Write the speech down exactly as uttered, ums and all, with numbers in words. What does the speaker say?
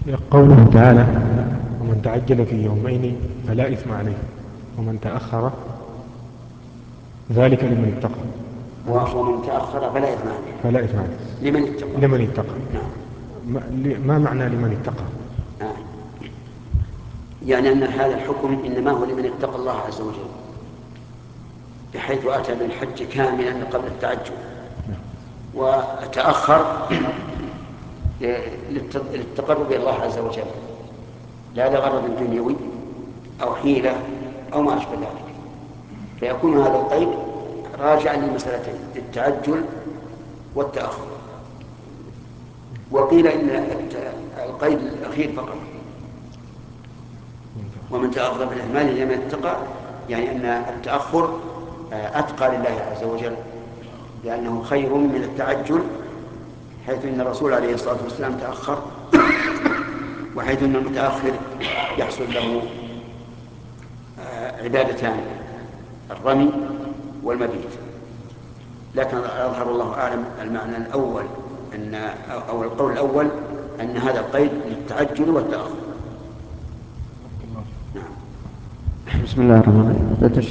قوله تعالى: ومن تعجل في يومين فلا إثم عليه ومن تأخر ذلك لمن اتقى. ومن تأخر فلا إثم عليه فلا إثم عليه لمن اتقى. لمن اتقى. نعم. ما ما معنى لمن اتقى؟ آه. يعني أن هذا الحكم إنما هو لمن اتقى الله عز وجل، بحيث أتى بالحج كاملا قبل التعجل وتأخر للتقرب إلى الله عز وجل، لا لغرض دنيوي أو حيلة أو ما أشبه ذلك، فيكون هذا القيد راجعا لمسألتين: التعجل والتأخر. وقيل إن القيد الأخير فقط، ومن تأخر بالإهمال لمن اتقى، يعني أن التأخر أتقى لله عز وجل، لأنه خير من التعجل، حيث أن الرسول عليه الصلاة والسلام تأخر، وحيث أن المتأخر يحصل له عبادتان: الرمي والمبيت. لكن أظهر الله أعلم المعنى الأول أن أو القول الأول أن هذا القيد للتعجل والتأخر. بسم الله الرحمن الرحيم.